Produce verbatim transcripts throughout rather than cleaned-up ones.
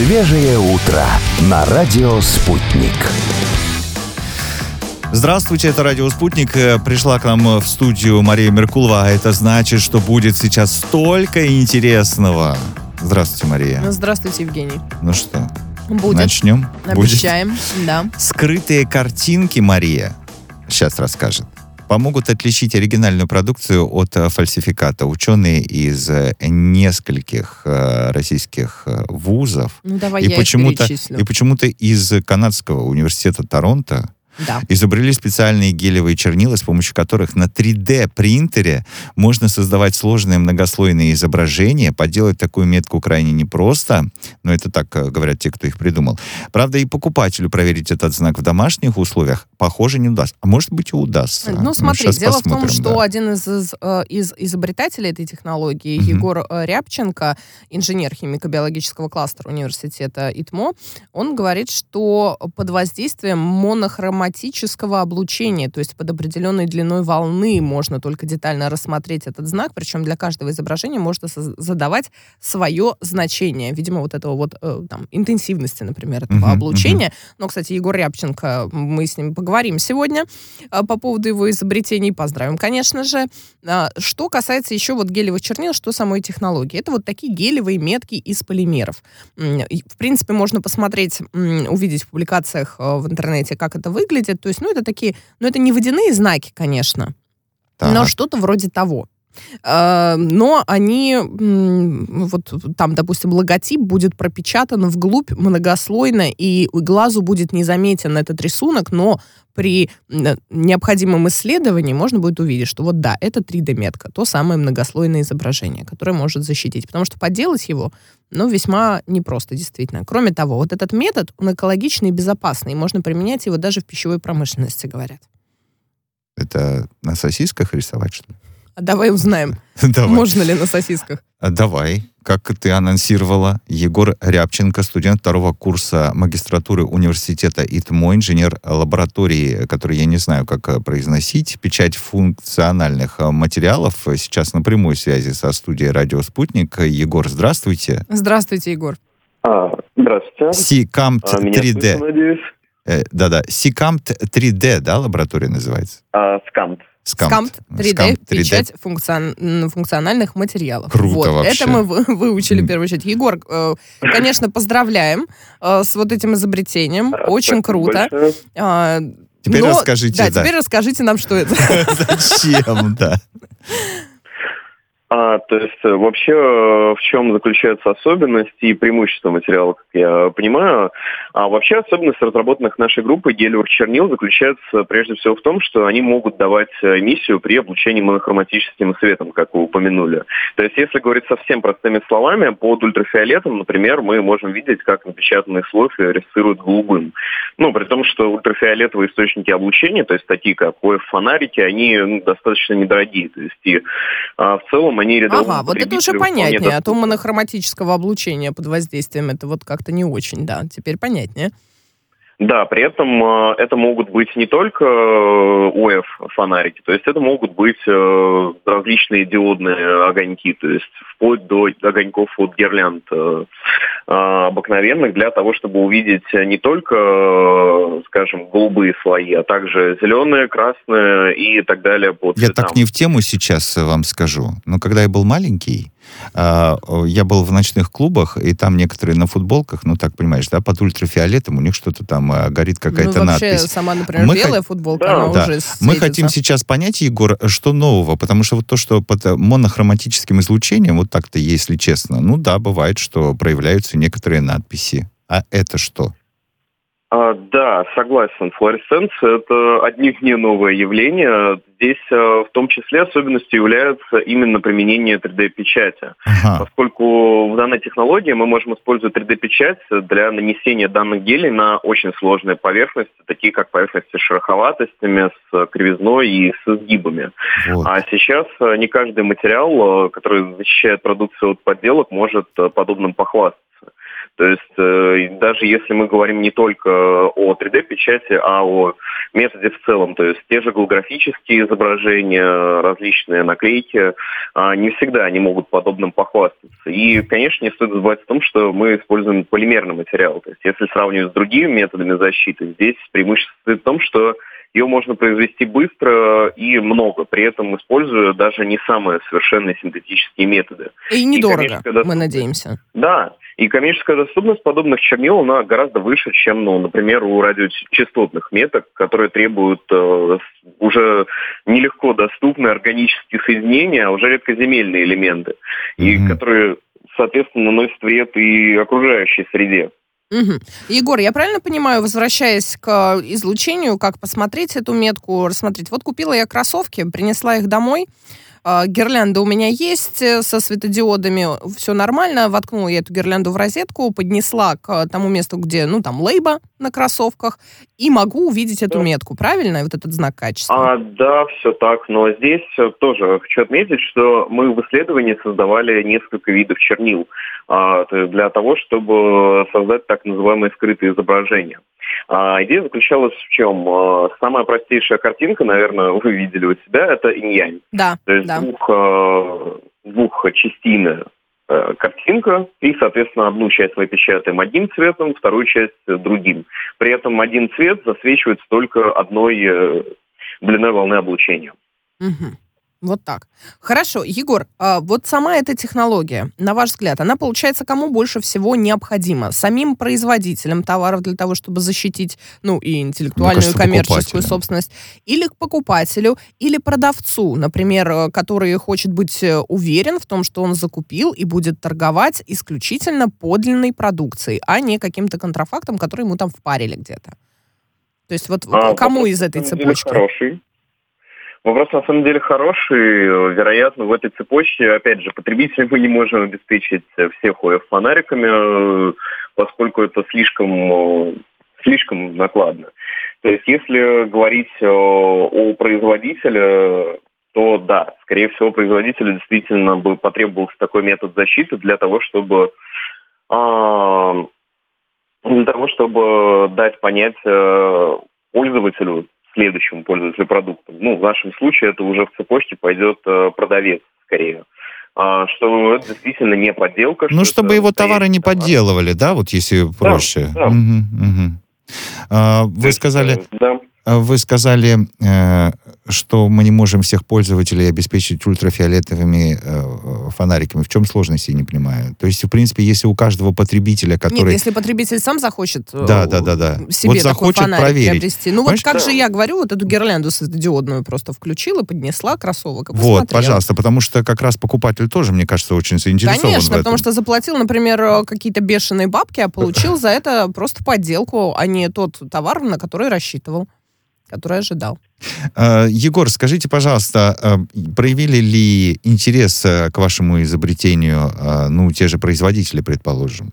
Свежее утро на радио «Спутник». Здравствуйте, это радио «Спутник». Пришла к нам в студию Мария Меркулова, а это значит, что будет сейчас столько интересного. Здравствуйте, Мария. Здравствуйте, Евгений. Ну что, будет. начнем? Обещаем, будет? Да. Скрытые картинки, Мария сейчас расскажет, помогут отличить оригинальную продукцию от фальсификата. Ученые из нескольких э, российских вузов Ну, давай и я почему-то, их перечислю. и почему-то из канадского университета Торонто Да. изобрели специальные гелевые чернила, с помощью которых на три дэ принтере можно создавать сложные многослойные изображения. Поделать такую метку крайне непросто, но это так говорят те, кто их придумал. Правда, и покупателю проверить этот знак в домашних условиях, похоже, не удастся. А может быть, и удастся. Ну, смотри, дело в том, что да. один из, из, из изобретателей этой технологии, Мгм. Егор Рябченко, инженер химико-биологического кластера университета ИТМО, он говорит, что под воздействием монохроматического облучения, то есть под определенной длиной волны, можно только детально рассмотреть этот знак, причем для каждого изображения можно соз- задавать свое значение. Видимо, вот этого вот э, там, интенсивности, например, этого Мгм, облучения. Но, кстати, Егор Рябченко, мы с ним поговорим сегодня э, по поводу его изобретений. Поздравим, конечно же. А, Что касается еще вот гелевых чернил, что самой технологии. Это вот такие гелевые метки из полимеров. М, и, В принципе, можно посмотреть, м, увидеть в публикациях э, в интернете, как это выглядит. То есть, ну, это такие, ну, это не водяные знаки, конечно, Так. но что-то вроде того. Э, Но они, м, вот там, допустим, логотип будет пропечатан вглубь многослойно, и глазу будет незаметен этот рисунок, но при м, необходимом исследовании можно будет увидеть, что вот да, это три дэ-метка, то самое многослойное изображение, которое может защитить. Потому что подделать его, ну, весьма непросто, действительно. Кроме того, вот этот метод, он экологичный и безопасный, и можно применять его даже в пищевой промышленности, говорят. Это на сосисках рисовать, что ли? А давай узнаем, Давай. можно ли на сосисках. А Давай, как ты анонсировала, Егор Рябченко, студент второго курса магистратуры университета ИТМО, инженер лаборатории, который я не знаю, как произносить, печать функциональных материалов, сейчас на прямой связи со студией «Радио Спутник». Егор, здравствуйте. Здравствуйте, Егор. А, здравствуйте. Сикамт А, меня три дэ. слышно, надеюсь? Э, Да-да, Сикамт три дэ, да, лаборатория называется? А, скамт. Скамт три дэ, Скамт три дэ. печать функцион- м, функциональных материалов. Круто вот, вообще. это мы вы- выучили М. в первую очередь. Егор, э, конечно, поздравляем э, с вот этим изобретением. А, Очень спасибо круто. большое. А, Теперь но- расскажите, Да, да. теперь расскажите нам, что это. Зачем, да? А, то есть, э, вообще, э, в чем заключается особенность и преимущество материала, как я понимаю? А вообще, особенность разработанных нашей группой гелевых чернил заключается прежде всего в том, что они могут давать эмиссию при облучении монохроматическим светом, как вы упомянули. То есть, если говорить совсем простыми словами, под ультрафиолетом, например, мы можем видеть, как напечатанный слой флуоресцирует голубым. Ну, при том, что ультрафиолетовые источники облучения, то есть такие как о эф-фонарики, они ну, достаточно недорогие. То есть, и а, в целом они рядовому Ага, вот это уже потребителю вполне понятнее. А то доступны. монохроматического облучения под воздействием это вот как-то не очень, да. Теперь понятнее. Да, при этом э, это могут быть не только о эф-фонарики, то есть это могут быть э, различные диодные огоньки, то есть вплоть до огоньков от гирлянд э, э, обыкновенных, для того, чтобы увидеть не только, э, скажем, голубые слои, а также зеленые, красные и так далее по Я цветам. так не в тему сейчас вам скажу, но когда я был маленький, а, о, я был в ночных клубах, и там некоторые на футболках, ну так понимаешь, да, под ультрафиолетом у них что-то там а, горит какая-то ну, вообще, надпись. сама, например, Мы белая хот- футболка, Да, она Да. уже Мы светится. хотим сейчас понять, Егор, что нового, потому что вот то, что под э, монохроматическим излучением, вот так-то, если честно, ну да, бывает, что проявляются некоторые надписи. А это что? А, да, согласен. Флуоресценция – это отнюдь не новое явление. Здесь э, в том числе особенностью является именно применение три дэ-печати. Ага. Поскольку в данной технологии мы можем использовать три дэ-печать для нанесения данных гелей на очень сложные поверхности, такие как поверхности с шероховатостями, с кривизной и с изгибами. Вот. А сейчас э, не каждый материал, э, который защищает продукцию от подделок, может э, подобным похвастаться. То есть э, даже если мы говорим не только о три дэ-печати, а о методе в целом, то есть те же голографические изображения, различные наклейки, э, не всегда они могут подобным похвастаться. И, конечно, не стоит забывать о том, что мы используем полимерный материал. То есть если сравнивать с другими методами защиты, здесь преимущество состоит в том, что ее можно произвести быстро и много, при этом используя даже не самые совершенные синтетические методы. И недорого, и мы надеемся. Да, и коммерческая доступность подобных чернил, она гораздо выше, чем, ну, например, у радиочастотных меток, которые требуют э, уже нелегко доступные органические соединения, а уже редкоземельные элементы, mm-hmm. и которые, соответственно, наносят вред и окружающей среде. Угу. Егор, я правильно понимаю, возвращаясь к излучению, как посмотреть эту метку, рассмотреть? Вот купила я кроссовки, принесла их домой, э, гирлянда у меня есть со светодиодами, все нормально, воткнула я эту гирлянду в розетку, поднесла к тому месту, где, ну, там, лейба на кроссовках, и могу увидеть эту да. метку, правильно? Вот этот знак качества. А, да, все так, но здесь тоже хочу отметить, что мы в исследовании создавали несколько видов чернил а, для того, чтобы создать так называемые скрытые изображения. А, идея заключалась в чем? А, самая простейшая картинка, наверное, вы видели у себя, это инь-янь. Да, То есть да. двух, а, двухчастийная картинка, и, соответственно, одну часть мы печатаем одним цветом, вторую часть другим. При этом один цвет засвечивается только одной длиной волны облучения. Угу. Вот так. Хорошо, Егор, а вот сама эта технология, на ваш взгляд, она, получается, кому больше всего необходима? Самим производителям товаров для того, чтобы защитить, ну, и интеллектуальную, кажется, и коммерческую собственность, или к покупателю, или продавцу, например, который хочет быть уверен в том, что он закупил и будет торговать исключительно подлинной продукцией, а не каким-то контрафактом, который ему там впарили где-то. То есть вот а, кому из этой цепочки? Хороший. Вопрос на самом деле хороший. Вероятно, в этой цепочке, опять же, потребителей мы не можем обеспечить всех о эф-фонариками, поскольку это слишком, слишком накладно. То есть, если говорить о производителе, то да, скорее всего, производителю действительно бы потребовался такой метод защиты для того, чтобы для того, чтобы дать понять пользователю, следующему пользователю продукта. Ну, в нашем случае это уже в цепочке пойдет э, продавец, скорее. А, что это действительно не подделка. Ну, чтобы его товары не товар. подделывали, да, вот если проще. Да, да. Угу, угу. А, вы есть, сказали... Да. Вы сказали, э, что мы не можем всех пользователей обеспечить ультрафиолетовыми э, фонариками. В чем сложность, я не понимаю? То есть, в принципе, если у каждого потребителя, который... Нет, если потребитель сам захочет да, да, да, да. себе вот такой фонарик проверить. приобрести. Ну Понимаешь? вот как да. же я говорю, вот эту гирлянду светодиодную просто включила, поднесла кроссовок и посмотрела. Вот, посмотрела. пожалуйста, потому что как раз покупатель тоже, мне кажется, очень заинтересован Конечно, в этом. потому что заплатил, например, какие-то бешеные бабки, а получил за это просто подделку, а не тот товар, на который рассчитывал, который ожидал. Егор, скажите, пожалуйста, проявили ли интерес к вашему изобретению, ну, те же производители, предположим?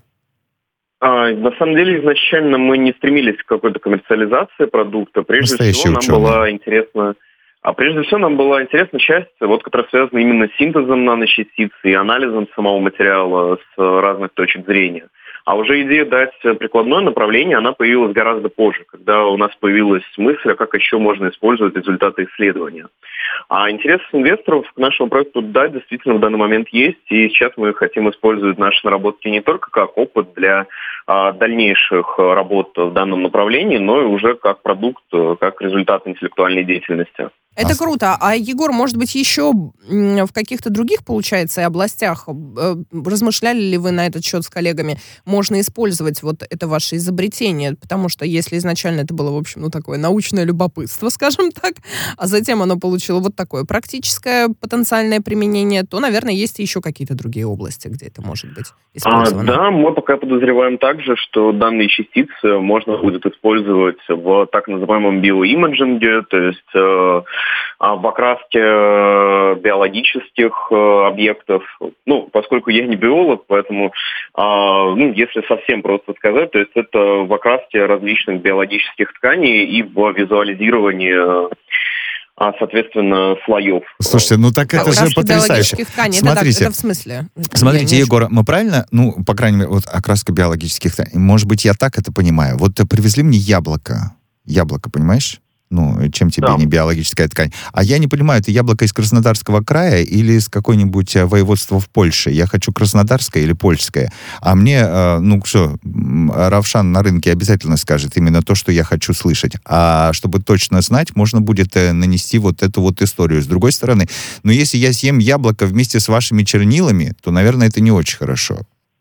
А, на самом деле, изначально мы не стремились к какой-то коммерциализации продукта. Прежде Настоящие всего, ученые. нам была интересна... А прежде всего, нам была интересна часть, вот, которая связана именно с синтезом наночастиц и анализом самого материала с разных точек зрения. А уже идея дать прикладное направление, она появилась гораздо позже, когда у нас появилась мысль, а как еще можно использовать результаты исследования. А интерес инвесторов к нашему проекту, да, действительно в данный момент есть, и сейчас мы хотим использовать наши наработки не только как опыт для а, дальнейших работ в данном направлении, но и уже как продукт, как результат интеллектуальной деятельности. Это круто. А, Егор, может быть, еще в каких-то других, получается, областях размышляли ли вы на этот счет с коллегами? Можно использовать вот это ваше изобретение, потому что если изначально это было, в общем, ну, такое научное любопытство, скажем так, а затем оно получило вот такое практическое потенциальное применение, то, наверное, есть и еще какие-то другие области, где это может быть использовано. А, да, мы пока подозреваем также, что данные частицы можно будет использовать в так называемом биоимиджинге, то есть э, в окраске биологических объектов. Ну, поскольку я не биолог, поэтому, ну, если совсем просто сказать, то есть это в окраске различных биологических тканей и в визуализировании соответственно, слоев. Слушайте, ну так это же потрясающе. Тканей. Смотрите, это, это в смысле? Смотрите, Егор, мы правильно, ну, по крайней мере, вот окраска биологических тканей, может быть, я так это понимаю. Вот привезли мне яблоко. Яблоко, понимаешь? Ну, чем тебе да. не биологическая ткань. А я не понимаю, это яблоко из Краснодарского края или из какой-нибудь воеводства в Польше? Я хочу краснодарское или польское? А мне, ну что, Равшан на рынке обязательно скажет именно то, что я хочу слышать. А чтобы точно знать, можно будет нанести вот эту вот историю. С другой стороны, ну, если я съем яблоко вместе с вашими чернилами, то, наверное, это не очень хорошо.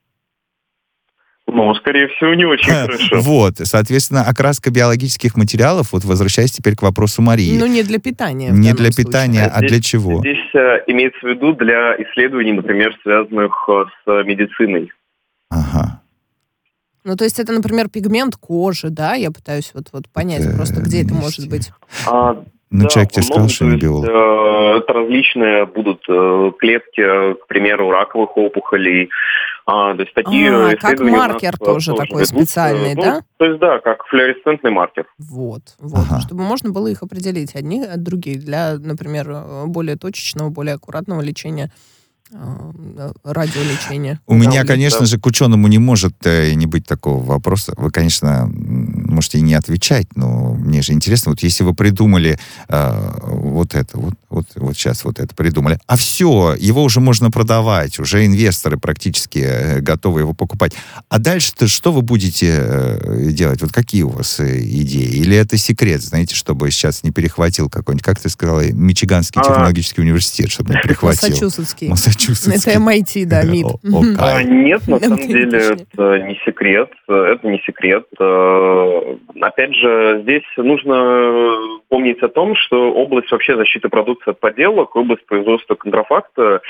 Ну, скорее всего, не очень хорошо. Вот, соответственно, окраска биологических материалов, вот возвращаясь теперь к вопросу Марии. Ну, не для питания. Не для питания, а для чего? Здесь имеется в виду для исследований, например, связанных с медициной. Ага. Ну, то есть это, например, пигмент кожи, да? Я пытаюсь вот, вот понять это просто, где это может быть. А, ну, да, человек тебе сказал, что не биолог. Э, это различные будут э, клетки, к примеру, раковых опухолей. А, то есть такие а, исследования как маркер тоже, тоже такой ведут, специальный, ну, да? То есть, да, как флуоресцентный маркер. Вот, вот. Ага. Чтобы можно было их определить, одни от других, для, например, более точечного, более аккуратного лечения, радиолечения. У меня, конечно да. же, к ученому не может э, не быть такого вопроса. Вы, конечно, можете и не отвечать, но мне же интересно, вот если вы придумали э, вот это, вот, вот, вот сейчас вот это придумали, а все, его уже можно продавать, уже инвесторы практически э, готовы его покупать. А дальше-то что вы будете э, делать? Вот какие у вас э, идеи? Или это секрет, знаете, чтобы сейчас не перехватил какой-нибудь, как ты сказала, Мичиганский технологический университет, чтобы не перехватил? Массачусетский. Это эм ай ти, да, МИД. А, нет, на самом деле это не секрет. Это не секрет. Опять же, здесь нужно помнить о том, что область вообще защиты продукции от подделок, область производства контрафакта,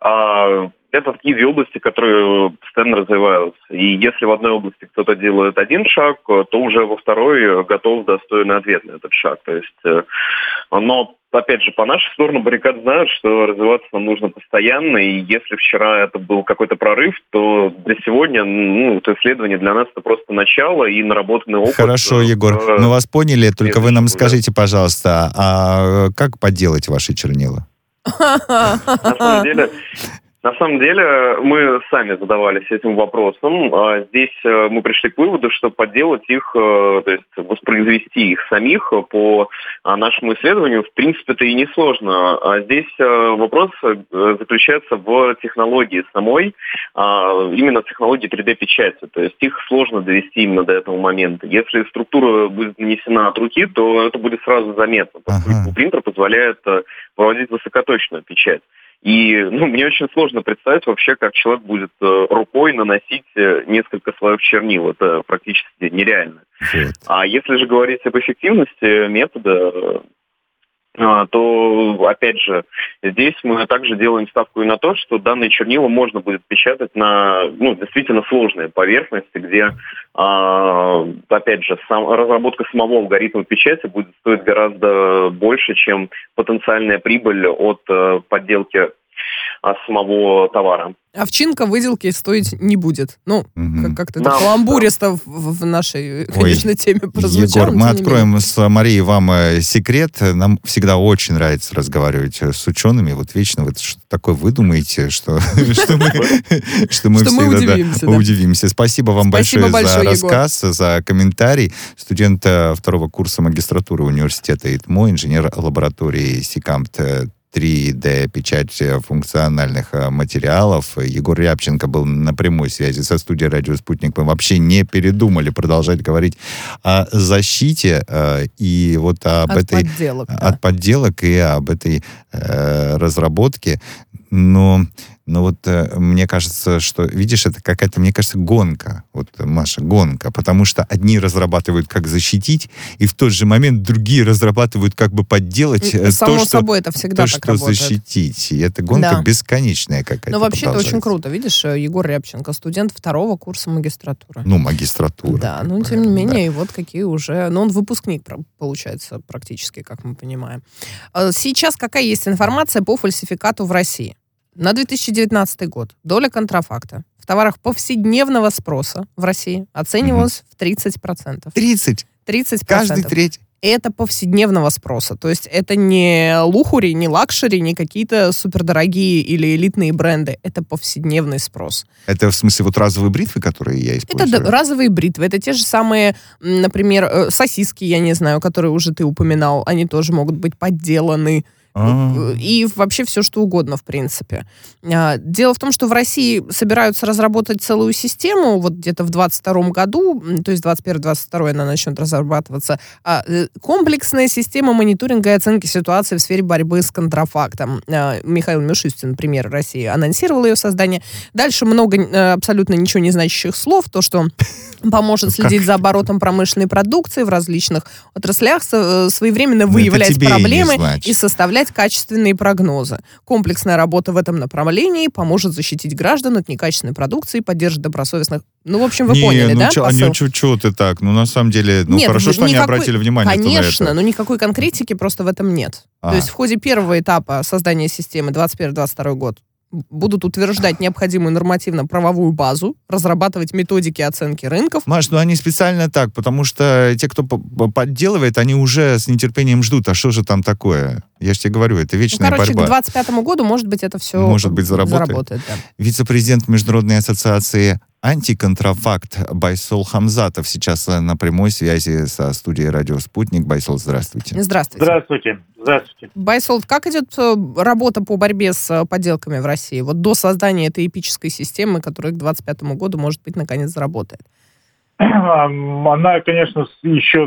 это такие две области, которые постоянно развиваются. И если в одной области кто-то делает один шаг, то уже во второй готов достойный ответ на этот шаг. То есть, но опять же, по нашей стороне баррикад знают, что развиваться нам нужно постоянно, и если вчера это был какой-то прорыв, то для сегодня, ну, это исследование для нас это просто начало и наработанный опыт. Хорошо, Егор, э, мы вас поняли, только вы нам скажите, пожалуйста, а как подделать ваши чернила? На самом деле... На самом деле, мы сами задавались этим вопросом. Здесь мы пришли к выводу, что подделать их, то есть воспроизвести их самих по нашему исследованию, в принципе-то и несложно. Здесь вопрос заключается в технологии самой, именно технологии три дэ-печати. То есть их сложно довести именно до этого момента. Если структура будет нанесена от руки, то это будет сразу заметно, поскольку ага. принтер позволяет проводить высокоточную печать. И ну, мне очень сложно представить вообще, как человек будет э, рукой наносить э, несколько слоев чернил. Это практически нереально. Вот. А если же говорить об эффективности метода, э, то, опять же, здесь мы также делаем ставку и на то, что данные чернила можно будет печатать на ну, действительно сложные поверхности, где, э, опять же, сам, разработка самого алгоритма печати будет стоить гораздо больше, чем потенциальная прибыль от э, подделки э, самого товара. Овчинка выделки стоить не будет. Ну, угу. как- как-то это да, каламбуристо да. в, в нашей, конечно, Ой, теме прозвучало. Егор, мы откроем с Марией вам э, секрет. Нам всегда очень нравится разговаривать с учеными. Вот вечно вы что такое выдумаете, что мы всегда удивимся. Спасибо вам большое за рассказ, за комментарий. Студент второго курса магистратуры университета ИТМО, инженер лаборатории Сикамт три дэ-печать функциональных материалов. Егор Рябченко был на прямой связи со студией «Радио Спутник». Мы вообще не передумали продолжать говорить о защите э, и вот об от этой... Подделок, да. От подделок и об этой э, разработке. Но, но вот э, мне кажется, что, видишь, это какая-то, мне кажется, гонка. Вот, Маша, гонка. Потому что одни разрабатывают, как защитить, и в тот же момент другие разрабатывают, как бы подделать э, Само то, собой, что, это всегда то, так что работает. защитить. И эта гонка да. бесконечная какая-то. Но вообще это очень круто. Видишь, Егор Рябченко, студент второго курса магистратуры. Ну, магистратура. Да, но бы, тем не менее, да. и вот какие уже... Ну, он выпускник, получается, практически, как мы понимаем. Сейчас какая есть информация по фальсификату в России? На две тысячи девятнадцатый год доля контрафакта в товарах повседневного спроса в России оценивалась mm-hmm. в тридцать процентов. тридцать? тридцать процентов. Каждый третий? это повседневного спроса. То есть это не лухури, не лакшери, не какие-то супердорогие или элитные бренды. Это повседневный спрос. Это в смысле вот разовые бритвы, которые я использую? Это разовые бритвы. Это те же самые, например, сосиски, я не знаю, которые уже ты упоминал. Они тоже могут быть подделаны. А-а-а. И вообще все, что угодно, в принципе. Дело в том, что в России собираются разработать целую систему, вот где-то в двадцать втором году, то есть двадцать первый двадцать второй она начнет разрабатываться, комплексная система мониторинга и оценки ситуации в сфере борьбы с контрафактом. Михаил Мишустин, например, России, анонсировал ее создание. Дальше много абсолютно ничего не значащих слов, то, что поможет следить за оборотом промышленной продукции в различных отраслях, своевременно выявлять проблемы и составлять качественные прогнозы. Комплексная работа в этом направлении поможет защитить граждан от некачественной продукции, поддержит добросовестных... Ну, в общем, вы не, поняли, ну, да, чё, посыл? Не, чё ты так? Ну, на самом деле, ну, нет, хорошо, что никакой, они обратили внимание конечно, на это. Конечно, но никакой конкретики просто в этом нет. А. То есть в ходе первого этапа создания системы двадцать первый двадцать второй год будут утверждать необходимую нормативно-правовую базу, разрабатывать методики оценки рынков. Маш, ну они специально так, потому что те, кто подделывает, они уже с нетерпением ждут, а что же там такое? Я же тебе говорю, это вечная ну, короче, борьба. К двадцать пятому году, может быть, это все может быть, заработает. заработает да. Вице-президент Международной ассоциации «Антиконтрафакт» Байсол Хамзатов сейчас на прямой связи со студией «Радио Спутник». Байсол, здравствуйте. Здравствуйте. Здравствуйте. Здравствуйте. Байсол, как идет работа по борьбе с подделками в России? Вот до создания этой эпической системы, которая к двадцать пятому году, может быть, наконец заработает. Она, конечно, еще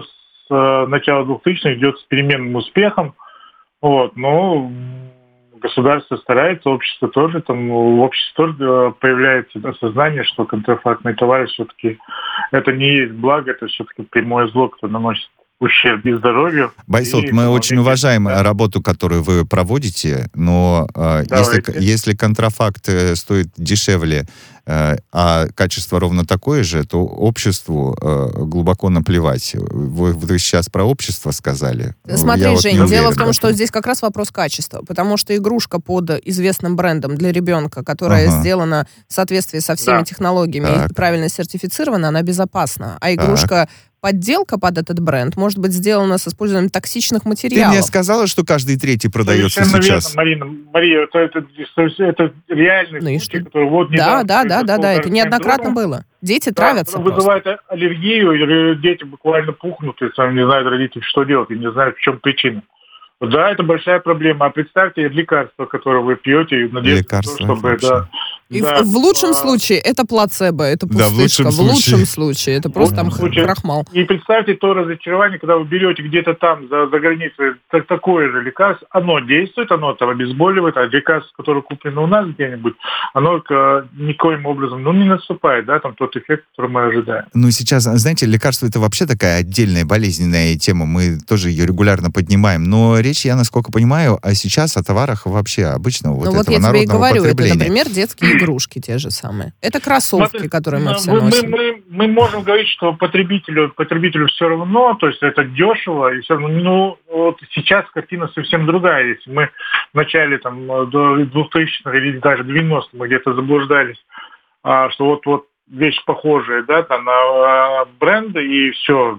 с начала двухтысячных идет с переменным успехом. Вот, но государство старается, общество тоже, там, в обществе тоже появляется осознание, что контрафактные товары все-таки это не есть благо, это все-таки прямое зло, которое наносит ущерб и здоровью. Байсол, мы и, очень уважаем да. работу, которую вы проводите, но э, если, если контрафакт стоит дешевле, э, а качество ровно такое же, то обществу э, глубоко наплевать. Вы, вы сейчас про общество сказали. Смотри, вот Жень, дело в том, что здесь как раз вопрос качества, потому что игрушка под известным брендом для ребенка, которая ага. сделана в соответствии со всеми да. технологиями так. и правильно сертифицирована, она безопасна. А игрушка... Так. Подделка под этот бренд может быть сделана с использованием токсичных материалов. Ты мне сказала, что каждый третий продается Совершенно сейчас. Верно, Марина. Мария, это, это, это реальный ну случай, который вот Да, недавно... Да, да, да, да, это неоднократно дома. Было. Дети да, травятся вызывает просто. аллергию, или дети буквально пухнут, и сами не знают родители, что делать, и не знают, в чем причина. Да, это большая проблема. А представьте лекарство, которое вы пьете, и надеяться, чтобы... Да, и да, в, в лучшем а... случае это плацебо, это пустышка. Да, в, лучшем в лучшем случае это просто там случае. крахмал. И представьте то разочарование, когда вы берете где-то там, за, за границей, так, такое же лекарство, оно действует, оно там обезболивает, а лекарство, которое куплено у нас где-нибудь, оно к, никоим образом ну, не наступает, да, там тот эффект, который мы ожидаем. Ну, сейчас, знаете, лекарство это вообще такая отдельная болезненная тема, мы тоже ее регулярно поднимаем, но речь, я насколько понимаю, а сейчас о товарах вообще обычного вот ну, этого вот я тебе и говорю, потребления. Это, например, детские игрушки те же самые. Это кроссовки, мы, которые мы мы все носим. Мы, мы, мы можем говорить, что потребителю, потребителю все равно, то есть это дешево, и все равно, ну, вот сейчас картина совсем другая. Если мы в начале там, до двухтысячных или даже девяностых мы где-то заблуждались, а, что вот-вот вещь похожая, да, там, на бренды, и все,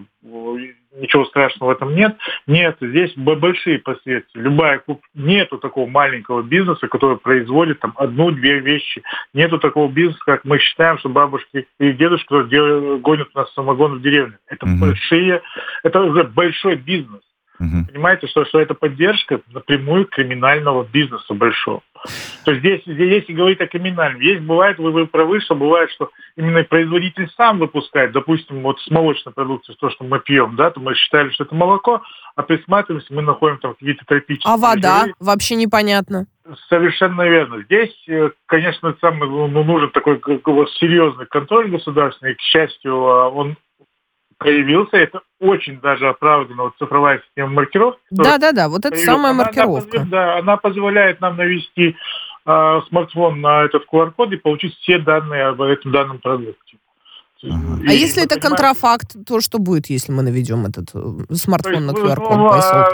ничего страшного в этом нет. Нет, здесь большие последствия. Любая нету такого маленького бизнеса, который производит там одну-две вещи. Нету такого бизнеса, как мы считаем, что бабушки и дедушки делают, гонят у нас самогон в деревне. Это mm-hmm. большие, это уже большой бизнес. Mm-hmm. Понимаете, что, что это поддержка напрямую криминального бизнеса большого. То есть здесь, здесь если говорить о криминальном, есть бывает, вы, вы правы, что бывает, что именно производитель сам выпускает, допустим, вот с молочной продукции, то, что мы пьем, да, то мы считали, что это молоко, а присматриваемся, мы находим там какие-то тропические... А вода? Жиры. Вообще непонятно. Совершенно верно. Здесь, конечно, сам, ну, нужен такой серьезный контроль государственный, к счастью, он появился, это очень даже оправдана вот цифровая система маркировки. Да-да-да, вот это самая она, маркировка. Она, да, она позволяет нам навести э, смартфон на этот ку ар код и получить все данные об этом данном продукте. Ага. И, а если это понимаете, контрафакт, то что будет, если мы наведем этот смартфон есть, на ку ар код?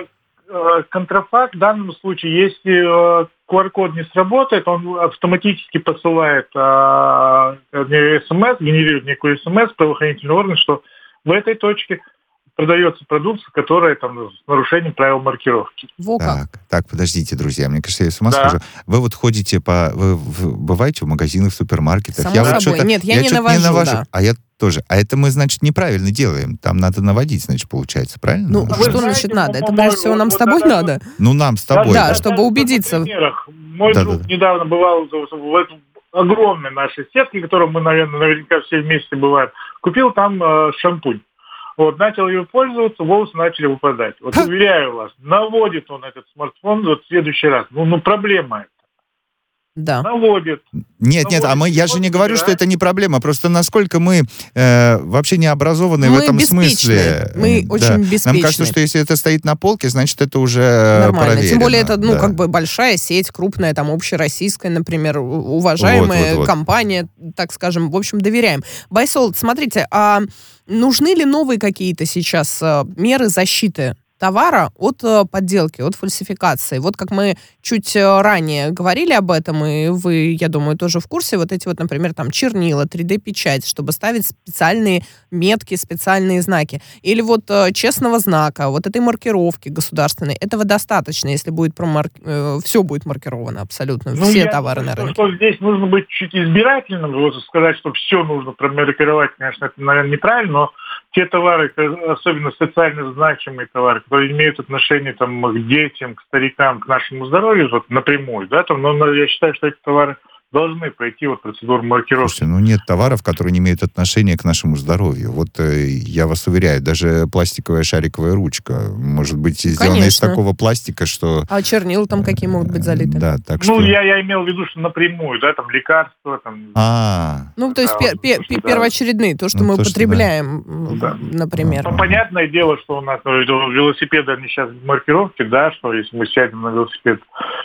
Ну, контрафакт в данном случае, если ку ар код не сработает, он автоматически посылает э, смс, генерирует некую смс в правоохранительный орган, что в этой точке продается продукция, которая там с нарушением правил маркировки. Во как. Так, так, подождите, друзья, мне кажется, я с ума Да. схожу. Вы вот ходите по... Вы, в- бываете в магазинах, в супермаркетах? Само я вот собой. что-то- Нет, я не что-то навожу, да. А я тоже. А это мы, значит, неправильно делаем. Там надо наводить, значит, получается, правильно? Ну, Вы что знаете, значит надо? Это, по-моему, прежде всего, нам вот с тобой это надо? Ну, нам с тобой. Да, да. чтобы на убедиться. примерах. Мой Да, друг да, да. недавно бывал в в этой огромной нашей сетке, в которой мы, наверное, наверняка все вместе бываем. Купил там э, шампунь. Вот, начал ее пользоваться, волосы начали выпадать. Вот уверяю вас, наводит он этот смартфон вот в следующий раз. Ну, ну проблема это. Да. Наводит. Нет, нет, а мы, я же не говорю, что это не проблема. Просто насколько мы э, вообще не образованы в Мы этом беспечны. смысле. Мы Да. очень Нам беспечны. кажется, что если это стоит на полке, значит, это уже Нормально. проверено. Тем более это, ну, Да. как бы большая сеть, крупная, там, общероссийская, например, у- уважаемая Вот, вот, вот. компания, так скажем, в общем, доверяем. Байсол, смотрите, а нужны ли новые какие-то сейчас э, меры защиты товара от э, подделки, от фальсификации? Вот как мы чуть э, ранее говорили об этом, и вы, я думаю, тоже в курсе, вот эти вот, например, там чернила, три дэ-печать, чтобы ставить специальные метки, специальные знаки. Или вот э, честного знака, вот этой маркировки государственной. Этого достаточно, если будет промар... э, все будет маркировано абсолютно, Ну, все я товары думаю, на рынке. Что, что здесь нужно быть чуть избирательным. Вот сказать, что все нужно промаркировать, конечно, это, наверное, неправильно, но те товары, особенно социально значимые товары, которые имеют отношение там, к детям, к старикам, к нашему здоровью, вот напрямую, да, там, но, но я считаю, что эти товары должны пройти вот процедуру маркировки. Слушайте, ну нет товаров, которые не имеют отношения к нашему здоровью. Вот э, я вас уверяю, даже пластиковая шариковая ручка может быть сделана из Конечно. такого пластика, что... А чернила там какие могут быть залиты? Да, так что... Ну, я, я имел в виду, что напрямую, да, там лекарства, там... А, Ну, то есть Да, пе- вот, пе- то, что, пе- да. первоочередные, то, что Ну, мы то, что, употребляем, м, Да. например. Ну, понятное дело, что у нас ну, велосипеды, они сейчас в маркировке, да, что если мы сядем на велосипед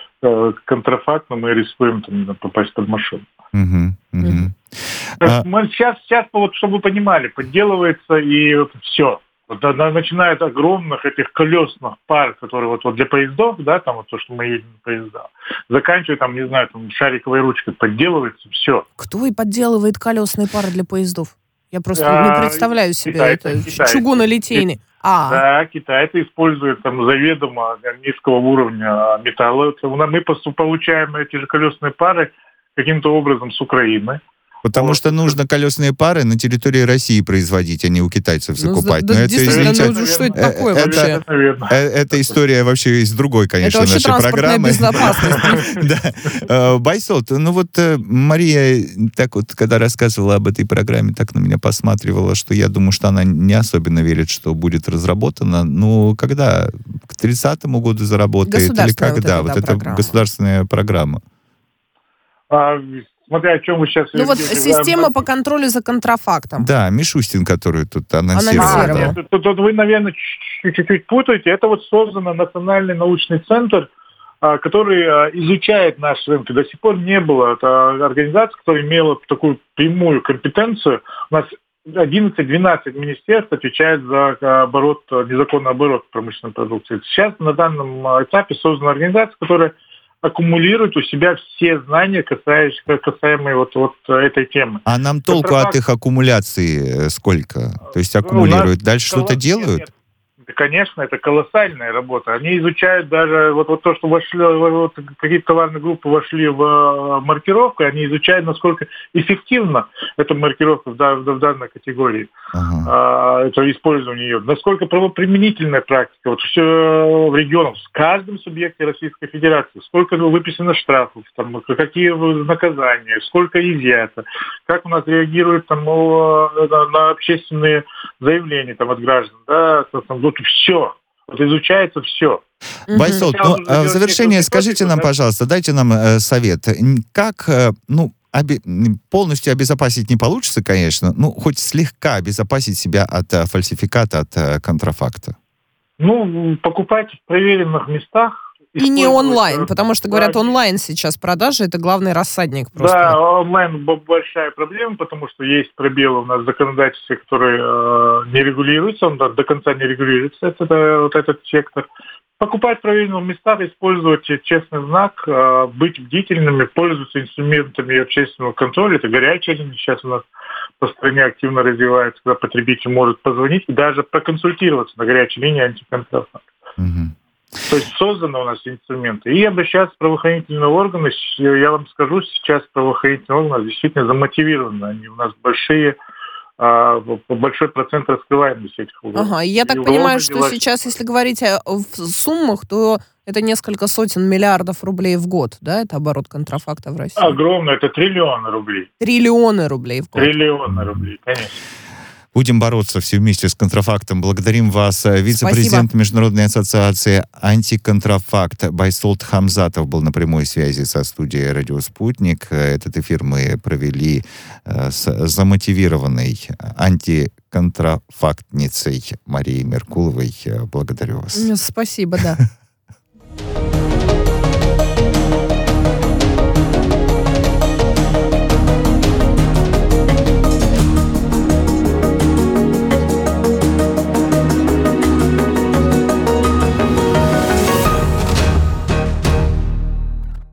э, контрафактно, мы рискуем там, не знаю, попасть под машину. мгм, мгм. То есть А- мы сейчас, сейчас, вот, чтобы вы понимали, подделывается и вот все. Вот, да, да, начиная от огромных этих колесных пар, которые вот, вот для поездов, да, там вот то, что мы едем на поезда, заканчивая там, не знаю, там шариковой ручкой, подделывается все. Кто и подделывает колесные пары для поездов? Я просто А, не представляю себе китайцы, это. китайцы. Чугунолитейный. А, Да, китайцы используют там заведомо низкого уровня металла. Вот Мы пос- получаем эти же колесные пары каким-то образом с Украины. Потому Вот. что нужно колесные пары на территории России производить, а не у китайцев ну, закупать. да, Но это, действительно, извините, ну, что это э, такое это- вообще? Наверное. э, это история вообще из другой, конечно, Это вообще нашей транспортная программы. безопасность. Да. Э, Байсол, ну вот э, Мария так вот, когда рассказывала об этой программе, так на меня посматривала, что я думаю, что она не особенно верит, что будет разработана. Ну, когда? К тридцатому году заработает? Или Государственная вот когда? эта, Вот да, это программа. государственная программа. А, смотря о чем вы сейчас... Ну вот говорите, система да, по контролю за контрафактом. Да, Мишустин, который тут анонсировал. А, Анонсировал. да. нет, тут, тут вы, наверное, чуть- чуть-чуть путаете. Это вот создан Национальный научный центр, а, который а, изучает наш рынок. До сих пор не было. Это организация, которая имела такую прямую компетенцию. У нас одиннадцать-двенадцать министерств отвечает за а, оборот, незаконный оборот промышленной продукции. Сейчас на данном а, этапе создана организация, которая аккумулирует у себя все знания, касающиеся, касаемые вот, вот этой темы. А нам толку Контрафакт- от их аккумуляции э, сколько? То есть Ну, у аккумулируют, нас дальше что-то колосс- делают? нет, нет. Конечно, это колоссальная работа. Они изучают даже вот, вот то, что вошли, вот, какие-то товарные группы вошли в э, маркировку, они изучают, насколько эффективна эта маркировка в, да- в данной категории, Ага. а, это использование ее, насколько правоприменительная практика, вот все в регионах, в каждом субъекте Российской Федерации, сколько выписано штрафов, там, какие наказания, сколько изъято, как у нас реагируют там, о, на, на общественные заявления там, от граждан, да, там, вот все, вот изучается все. Мгм. Байсол, Сейчас ну, нужно а в делать завершение несколько скажите нам, методик, да. пожалуйста, дайте нам э, совет. Н- Как, э, ну, оби- м, полностью обезопасить не получится, конечно, ну, хоть слегка обезопасить себя от э, фальсификата, от э, контрафакта? Ну, покупать в проверенных местах, И не онлайн, потому что, говорят, Да, онлайн сейчас продажи, это главный рассадник просто. Да, онлайн б- большая проблема, потому что есть пробелы у нас в законодательстве, которые э, не регулируются, он до до конца не регулируется, это, да, вот этот сектор. Покупать в правильных местах, использовать честный знак, э, быть бдительными, пользоваться инструментами общественного контроля. Это горячая линия сейчас у нас по стране активно развивается, когда потребитель может позвонить и даже проконсультироваться на горячей линии антиконтрафакт. Мгм. То есть созданы у нас инструменты. И обращаться в правоохранительные органы, Щ- я вам скажу, сейчас правоохранительные органы действительно замотивированы. Они у нас большие, а, б- большой процент раскрываемости этих уголовных. Ага, и я так И понимаю, уголовные что дела- сейчас, если говорить о в суммах, то это несколько сотен миллиардов рублей в год, да, это оборот контрафакта в России? Огромно, это триллионы рублей. Триллионы рублей в год. Триллионы рублей, конечно. Будем бороться все вместе с контрафактом. Благодарим вас. Э, Вице-президент Международной ассоциации «Антиконтрафакт» Байсолт Хамзатов был на прямой связи со студией «Радио Спутник». Э, Этот эфир мы провели э, с замотивированной антиконтрафактницей Марией Меркуловой. Э, Благодарю вас. М, Спасибо, да.